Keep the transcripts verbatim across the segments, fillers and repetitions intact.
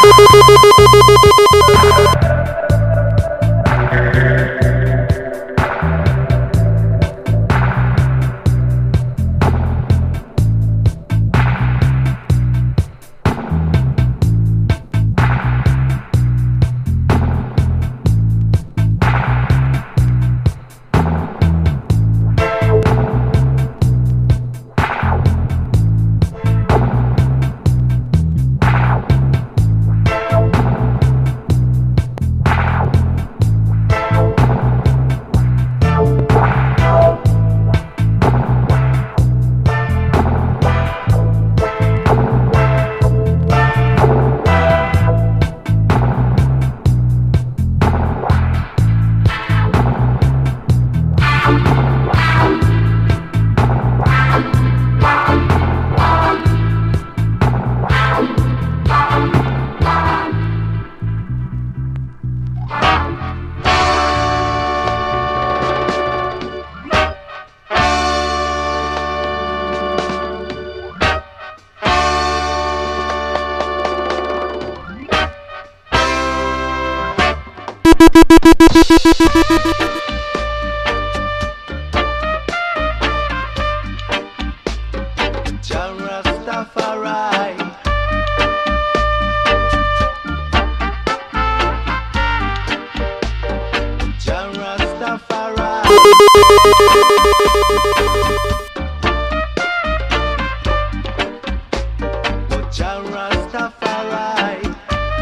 Jah Rastafari. Jah Rastafari. Oh, Jah Rastafari.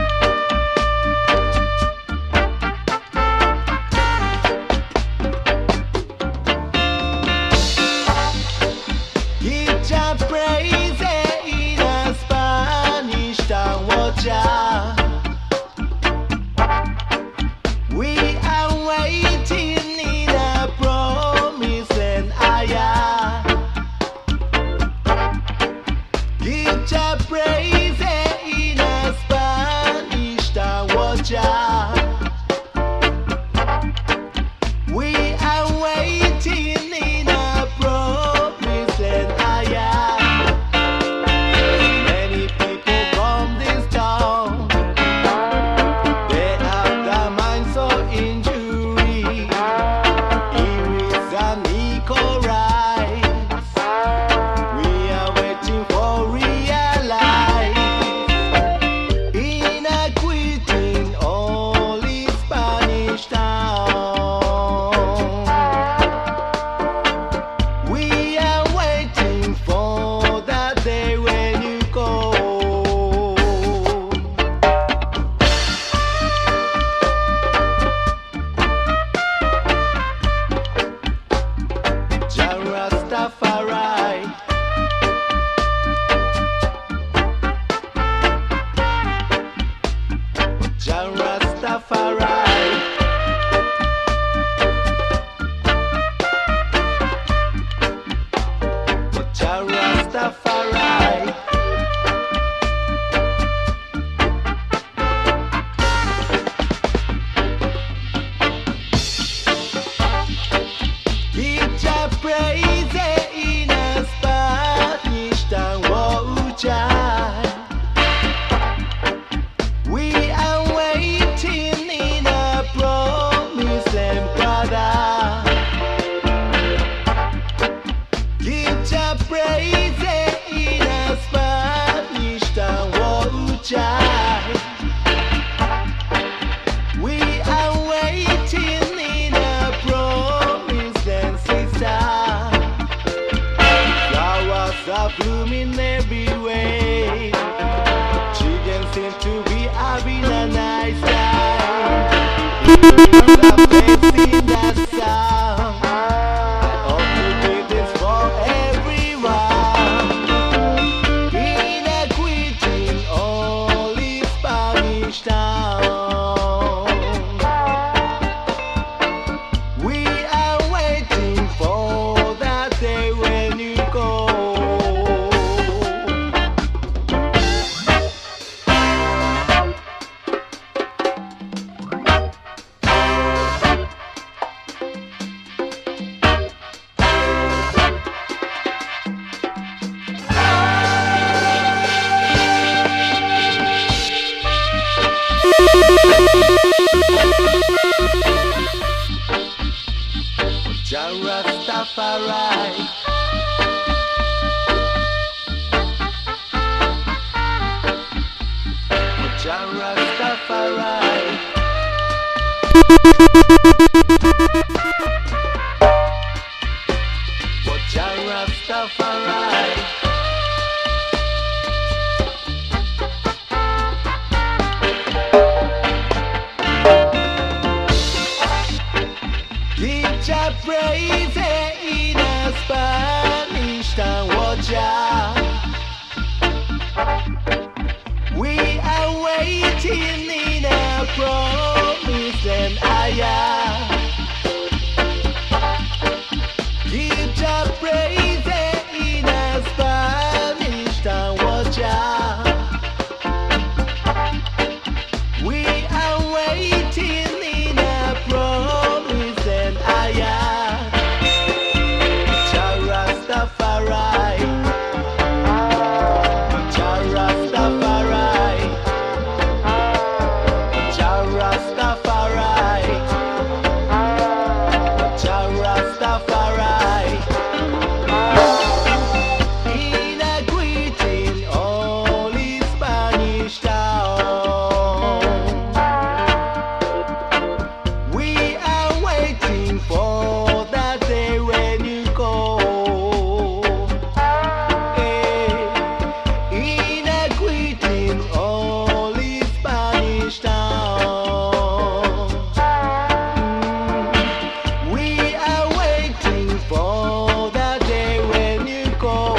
Give Jah praise in a Spanish tongue, oh Jah. We are waiting in a promise and ayah. Give Jah praise in a Spanish tongue, oh Jah. We are waiting in a promise and ayah. Many people from this town, they have their minds so injury. Here is an equal rise. We are waiting for realize. In a quitting all in Spanish town. We are waiting for that day when you go. Jah Rastafari. Jah Rastafari. Jah Rastafari. Give Jah praise in a Spanish tongue, oh Jah. We are waiting in a promise and brother. Give Jah praise in a Spanish tongue, oh Jah. We are waiting in a promise and sister. Flowers are blooming everywhere. Children seem to be having a nice time. It's a fancy that sound. I hope you do this for everyone. In a quitting all in Spanish town. We are waiting for that day when you go. Rastafari. Jah Rastafari. Jah Rastafari. Give Jah praise in a Spanish tongue, oh Jah. We are waiting in a promise and ayah. Give Jah praise in a Spanish tongue, oh Jah. We are waiting in a promise and ayah. Jah Rastafari. Jah Rastafari. Jah Rastafari. Jah Rastafari. In a greeting, all in Spanish town. We are waiting for that day when you go. Eh, In a greeting, all in Spanish town. Mm, We are waiting for that day when you go.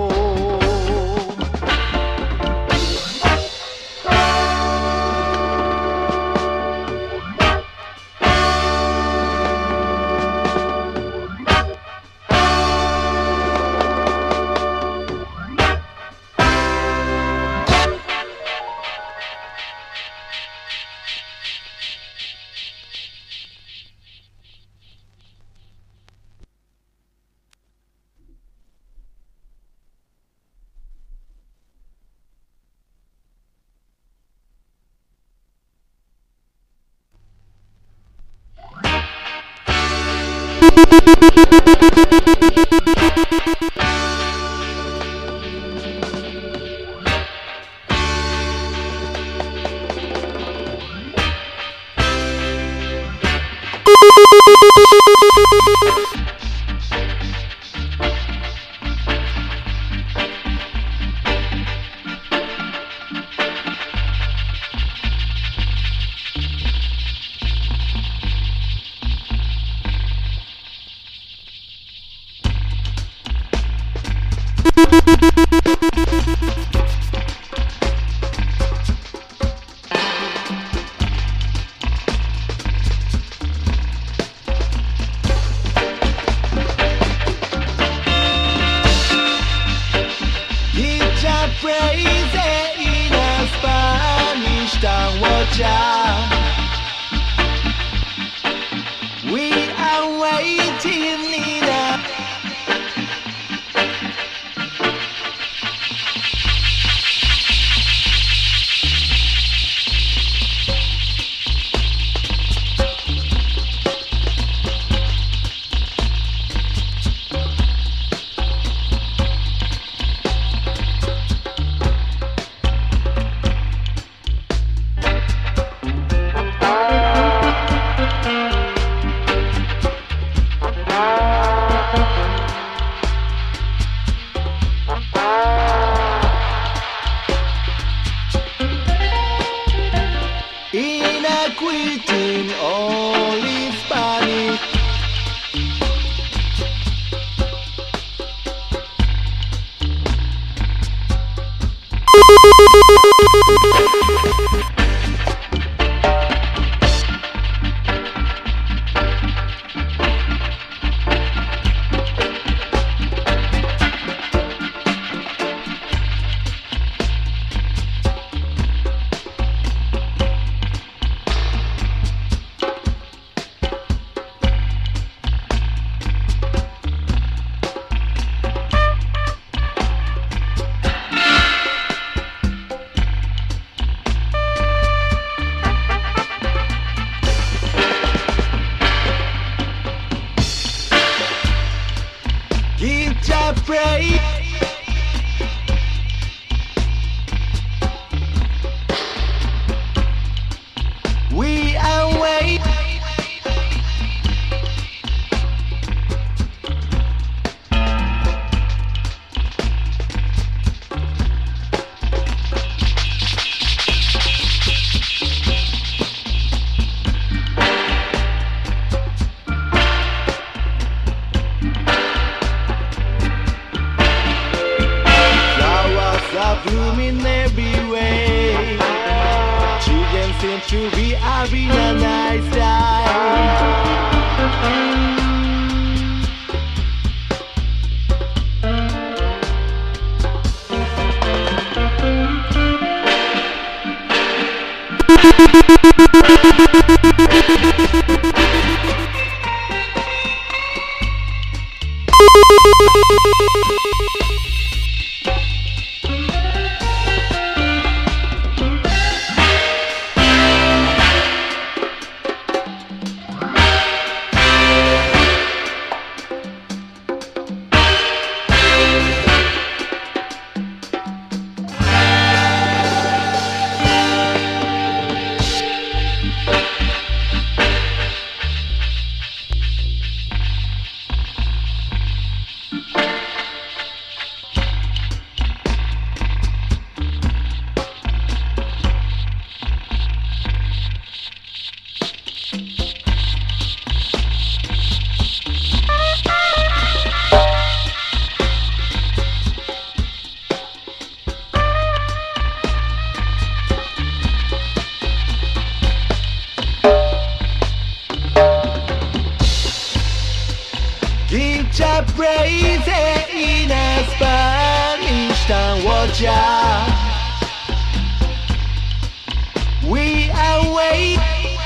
Give Jah praise in a Spanish tongue, oh Jah. We are waiting in a in a greeting, all in Spanish. Jah pray. We await. Flowers are blooming every way. Children seem to be having a nice time. Give Jah praise in a Spanish tongue, watch out. We await.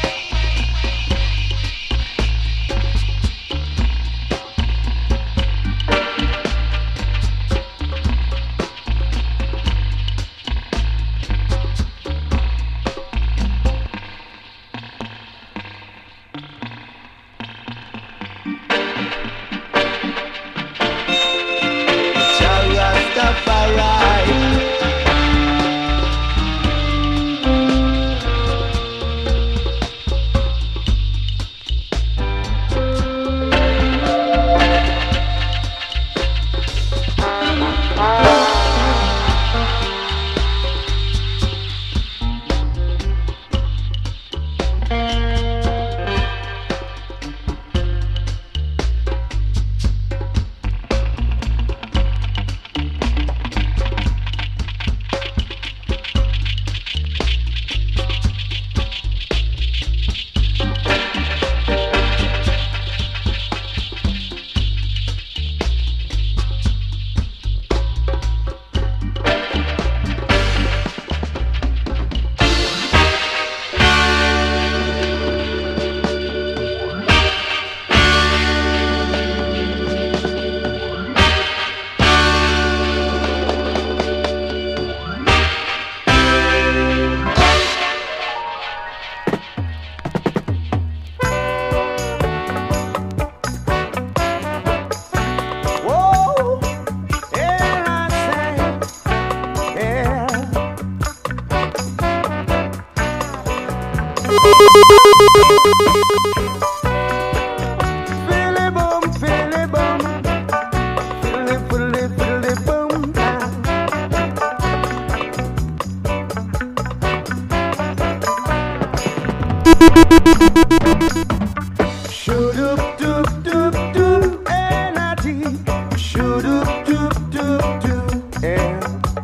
Shoot-up, doop, doop, doop, energy. Shoot-up, doop, doop, doop, yeah.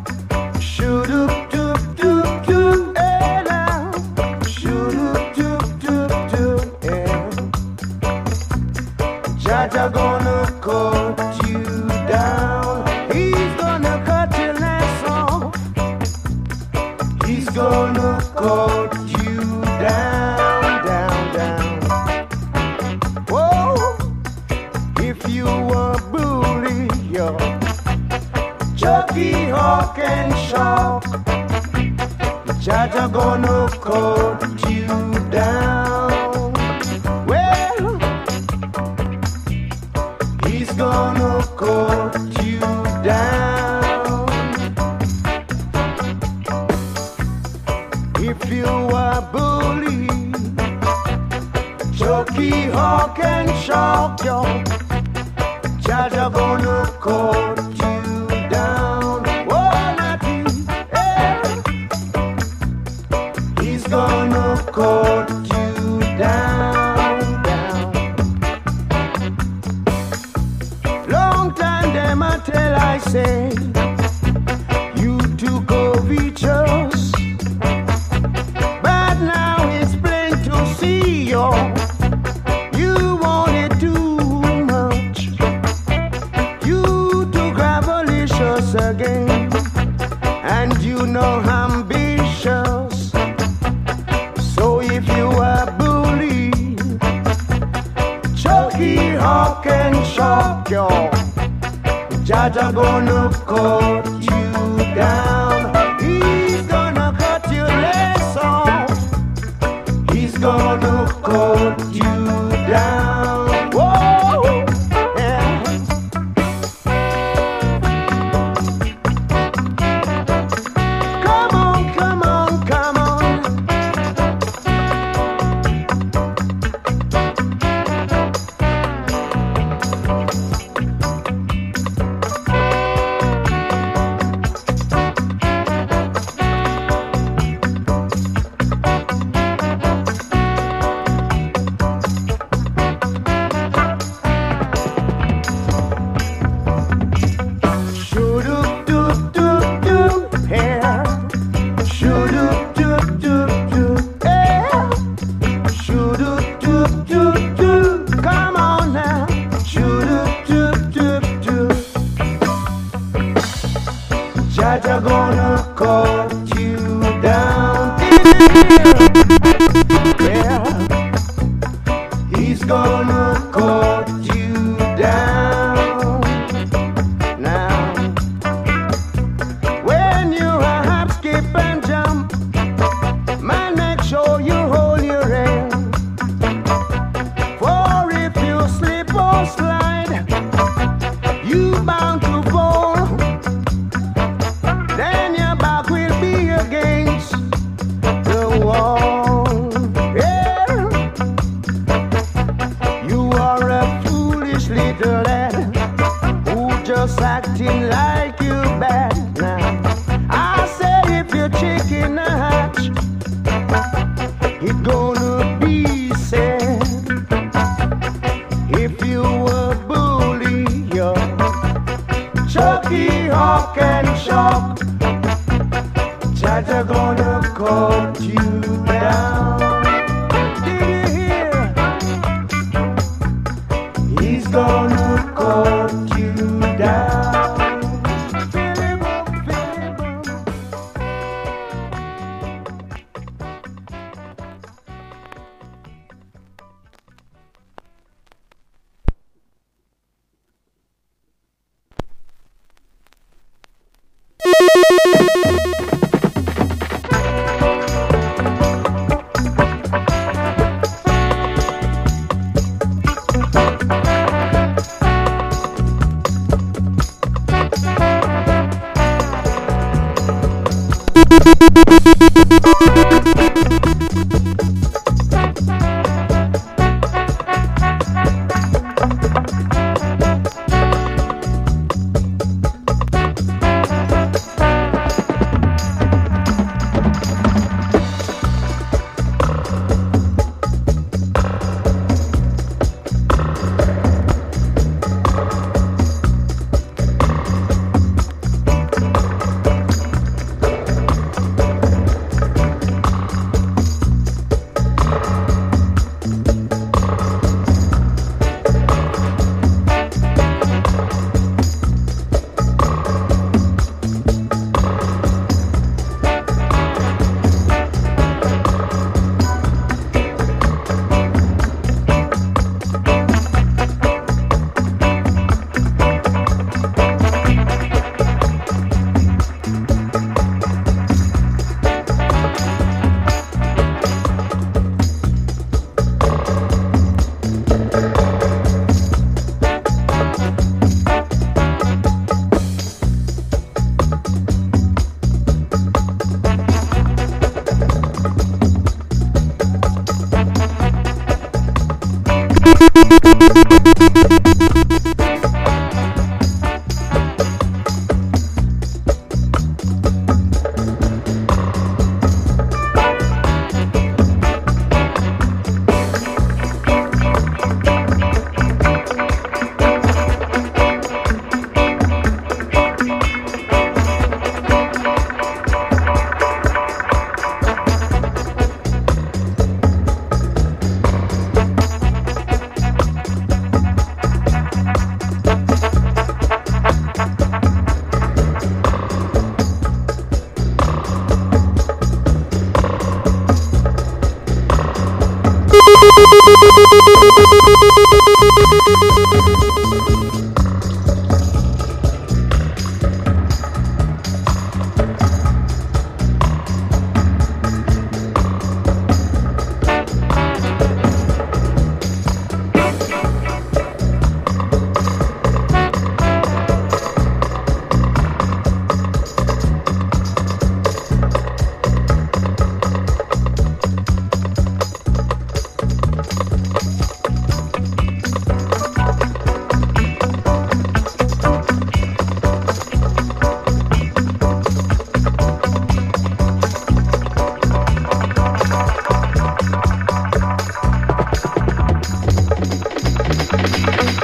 Shoot-up, doop, doop, doop, eh, now. Shoot-up, doop, doop, doop, yeah. Jaja gonna cut you down. He's gonna cut your legs off. He's gonna cut you down, down, down. Whoa, if you a bully, you're Chucky, Hawk, and Shark. Jaja gonna cut you down. Well, he's gonna cut you Chucky Hawk and Shark, yo. Jaja gonna cut you down. Oh, Natty, yeah. He's gonna cut you down, down. Long time them I tell I say, you two covetous. But now it's plain to see, yo. You wanted too much. You too gravelicious again. And you know ambitious. So if you are bully, Chucky Hawk and Shark, yo. Jaja gonna cut you down. He's gonna cut your legs off. He's gonna cut you down. Whoa, yeah. Come on, come on, come on. Jaja gonna cut you down. Yeah, he's gonna cut you down. Now, when you hop, skip and jump, man, make sure you hold your hand. For if you slip or slide, you bound to fall. Then your back will be against the wall. Yeah. You are a fool.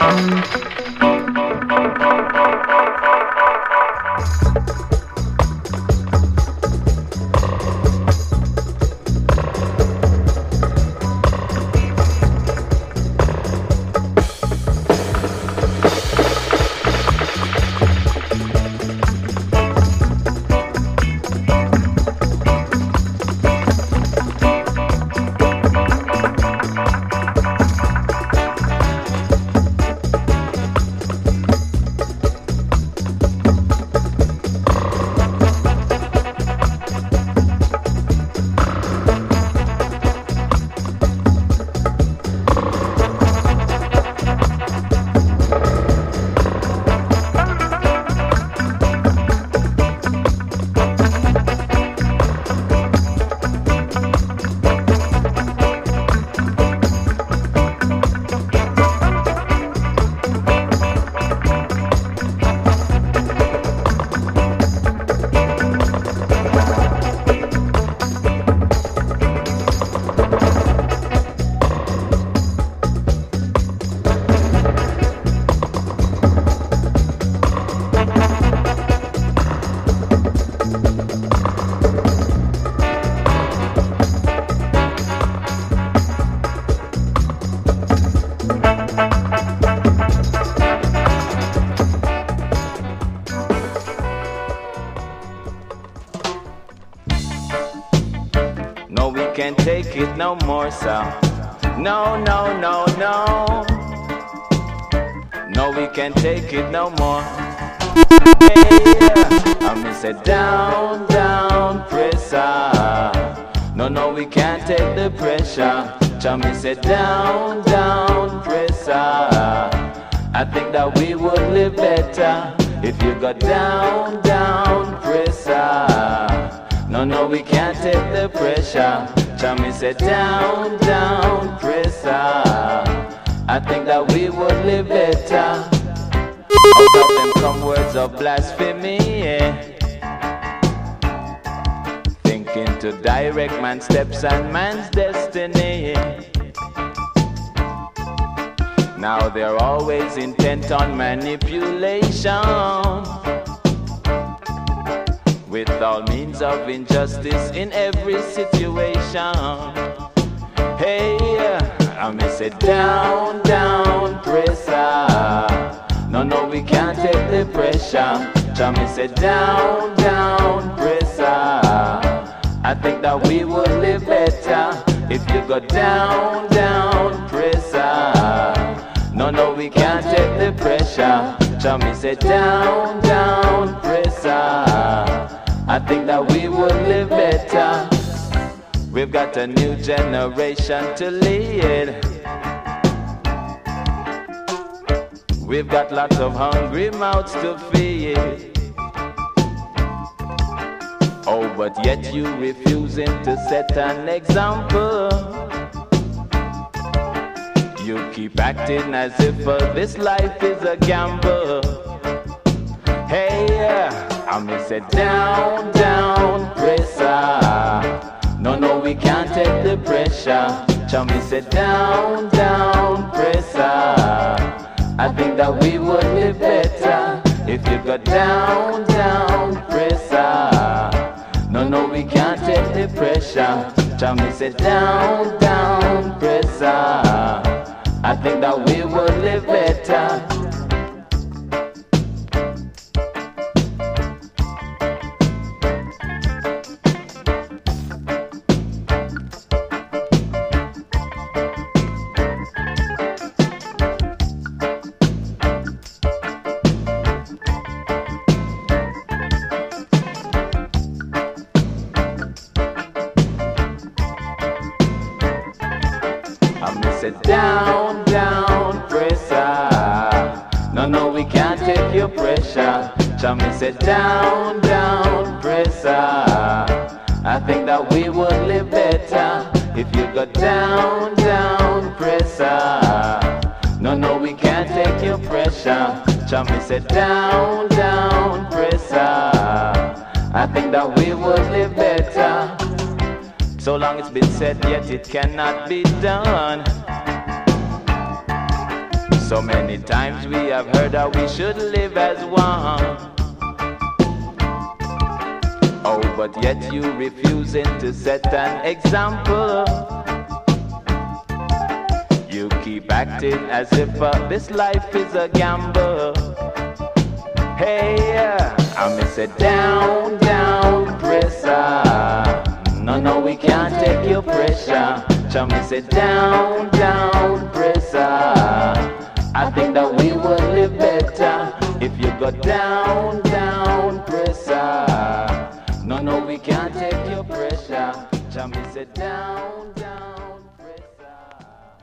Can't take it no more, so no, no, no, no. No, we can't take it no more. Hey, I miss it down, down, pressure. No, no, we can't take the pressure. I miss it down, down, pressure. I think that we would live better if you got down, down, pressure. No, no, we can't take the pressure. Chummy said down, down, pressure. I think that we would live better. Out of them come words of blasphemy, yeah. Thinking to direct man's steps and man's destiny, yeah. Now they're always intent on manipulation, with all means of injustice in every situation. Hey, I miss it down, down, pressure. No, no, we can't take the pressure. I miss it down, down, pressure. I think that we would live better if you go down, down, pressure. No, no, we can't take the pressure. I miss it down, down, pressure. I think that we would live better. We've got a new generation to lead. We've got lots of hungry mouths to feed. Oh, but yet you refusing to set an example. You keep acting as if uh, this life is a gamble. Hey, I miss it down, down, pressure. No, no, we can't take the pressure. Chummy said down, down, pressure. I think that we would live better if you got down, down, pressure. No, no, we can't take the pressure. Chummy said down, down, pressure. I think that we would live better. Down, down, pressure. No, no, we can't take your pressure. Chummy said down, down, pressure. I think that we would live better if you got down, down, pressure. No, no, we can't take your pressure. Chummy said down, down, pressure. I think that we would live better. So long it's been said, yet it cannot be done. So So many times we have heard that we should live as one. Oh, but yet you refusing to set an example. You keep acting as if uh, this life is a gamble. Hey, uh, I miss it down, down, pressure. No, no, we can't take your pressure. Chum, me say down, down, pressure. I think that we would live better if you go down, down, pressure. No, no, we can't take your pressure. Chum, me say down, down, pressure.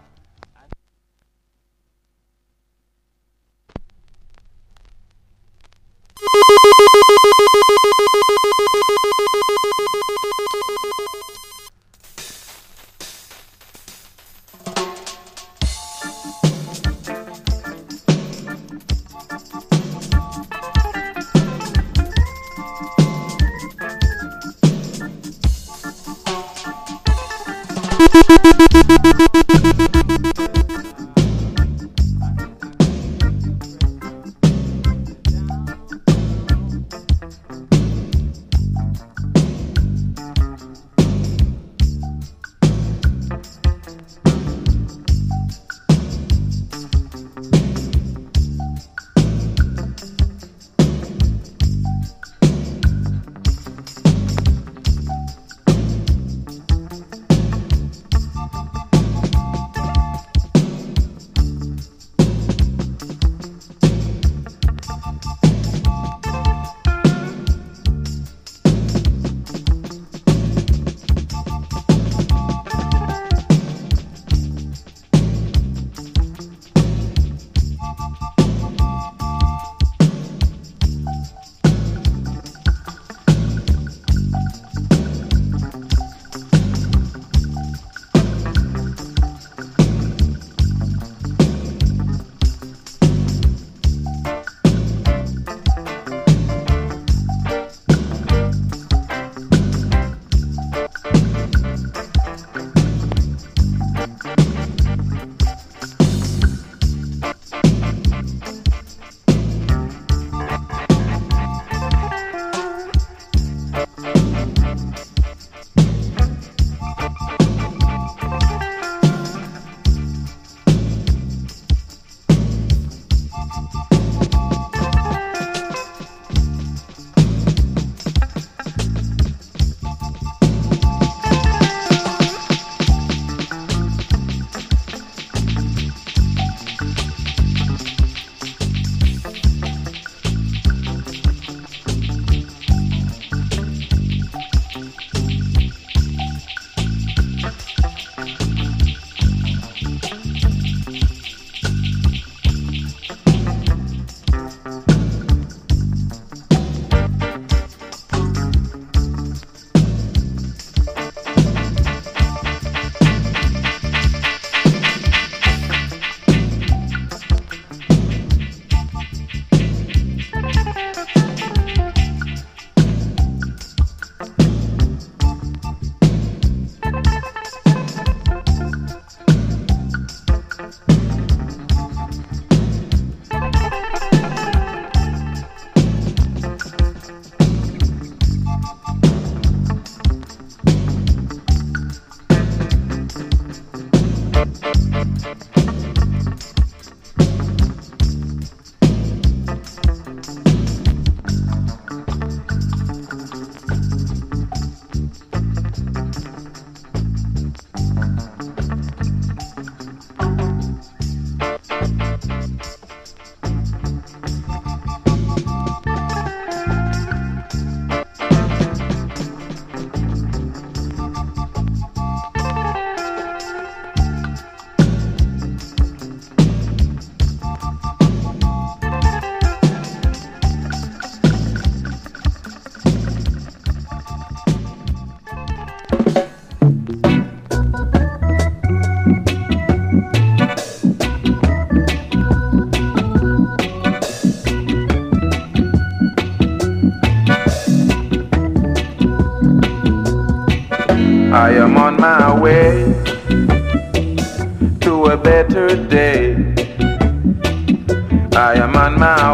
I am on my way to a better day.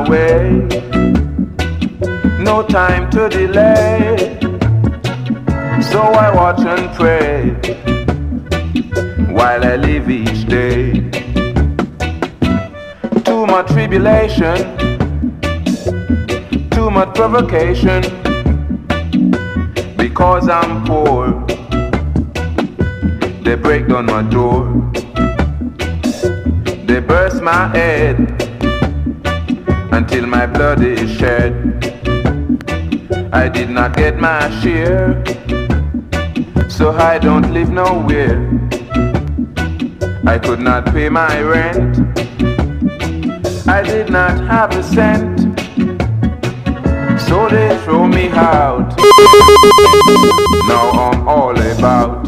way. No time to delay. So I watch and pray while I live each day. Too much tribulation, too much provocation, because I'm poor. They break down my door, they burst my head until my blood is shed. I did not get my share, so I don't live nowhere. I could not pay my rent, I did not have a cent, so they throw me out. Now I'm all about.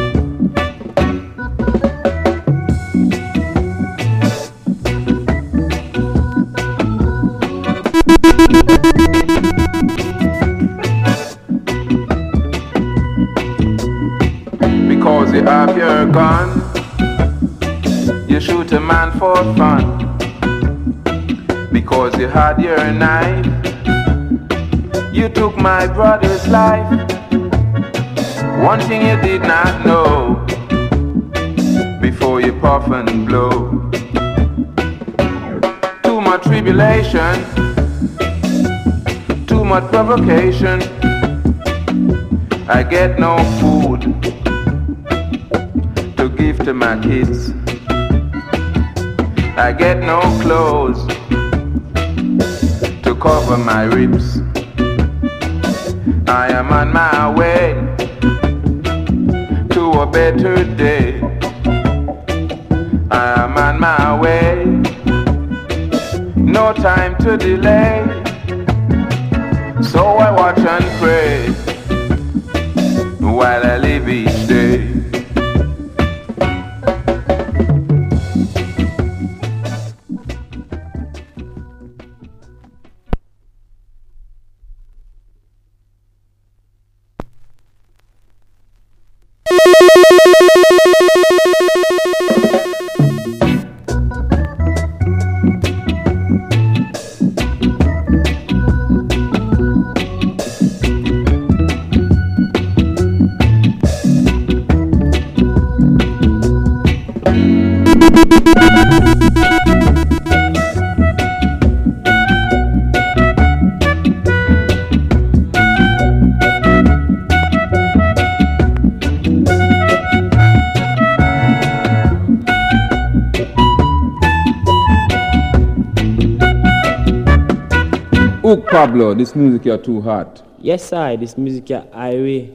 Because you have your gun, you shoot a man for fun. Because you had your knife, you took my brother's life. One thing you did not know before you puff and blow. Too much tribulation, too much provocation. I get no food to give to my kids. I get no clothes to cover my ribs. I am on my way to a better day. I am on my way, no time to delay. So I watch and pray while I live each day. Ook Pablo, this music you're too hot. Yes, I. This music you're highway.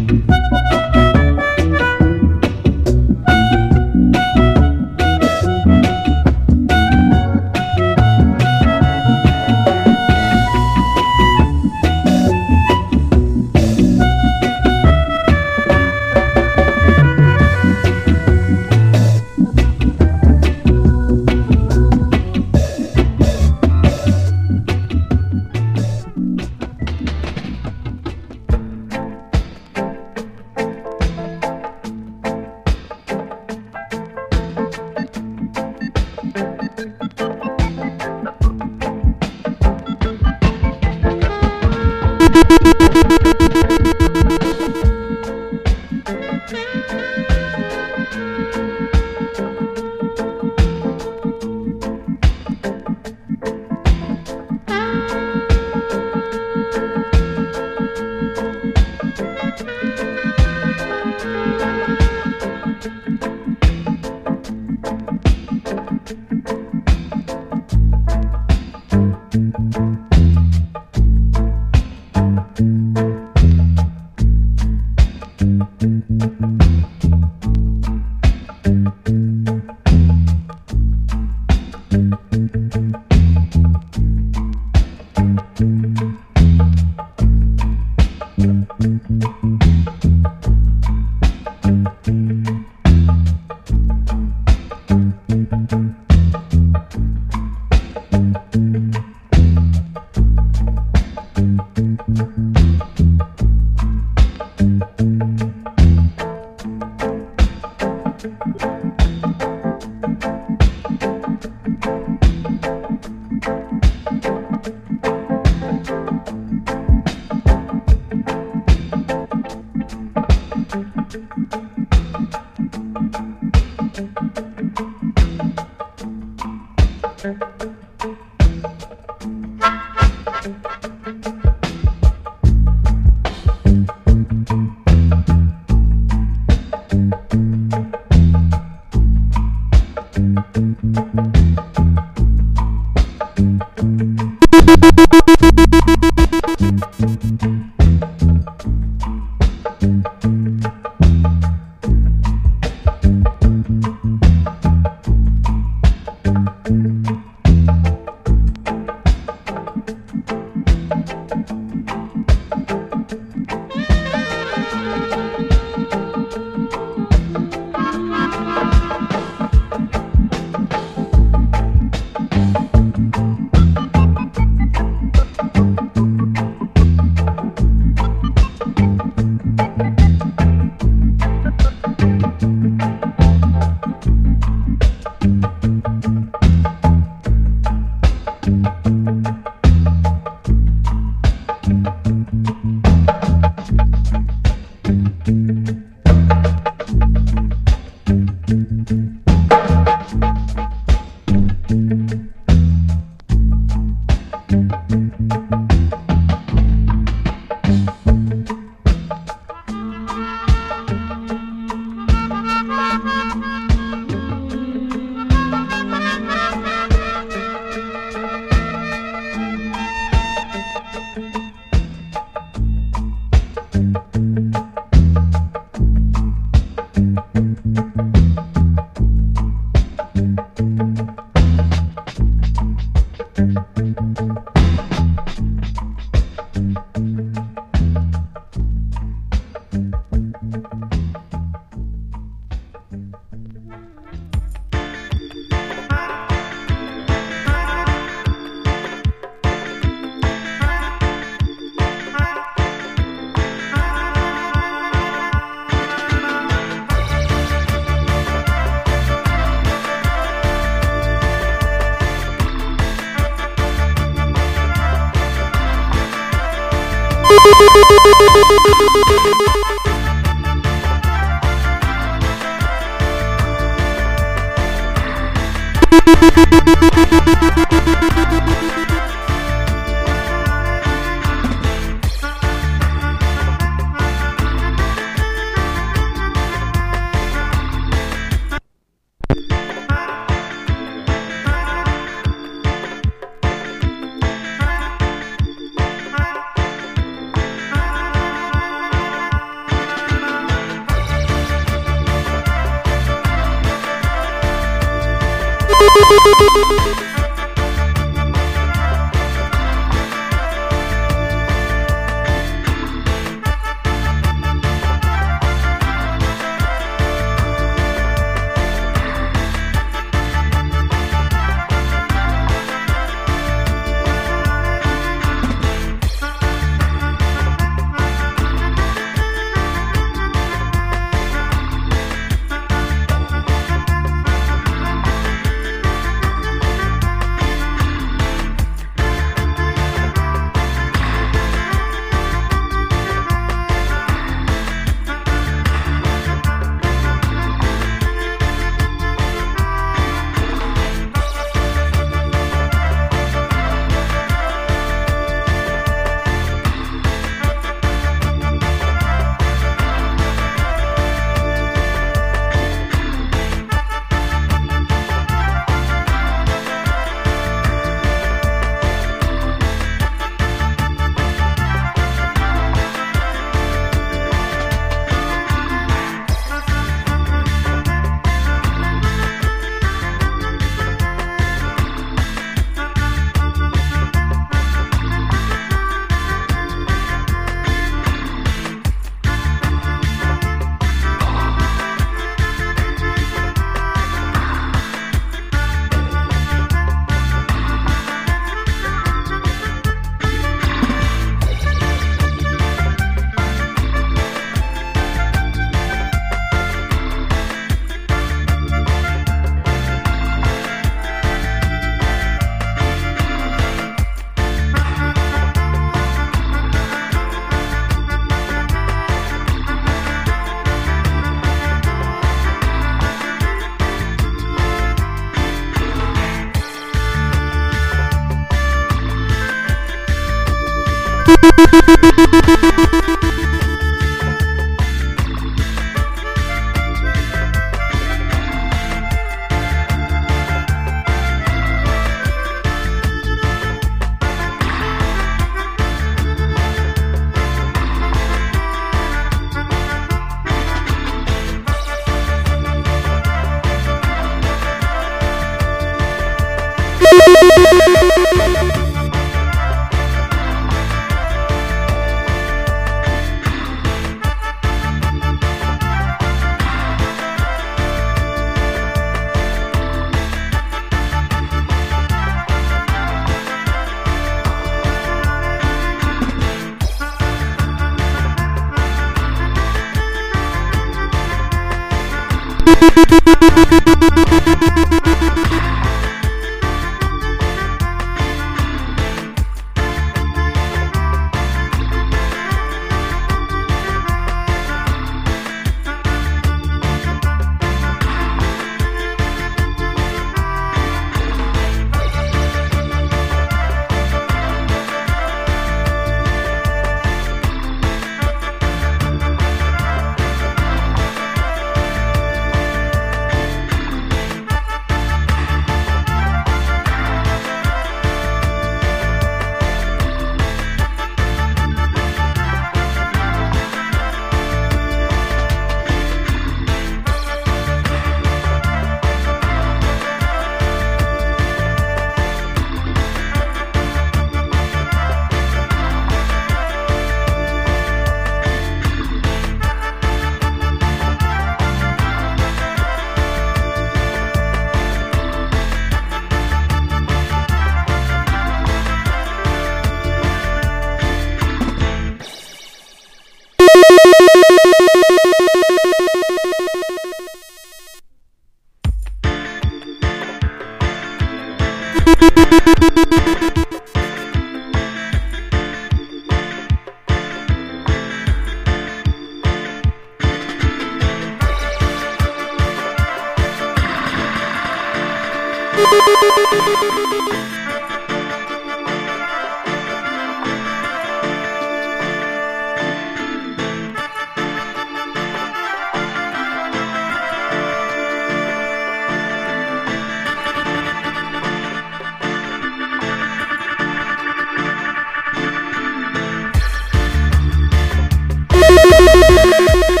Thank you.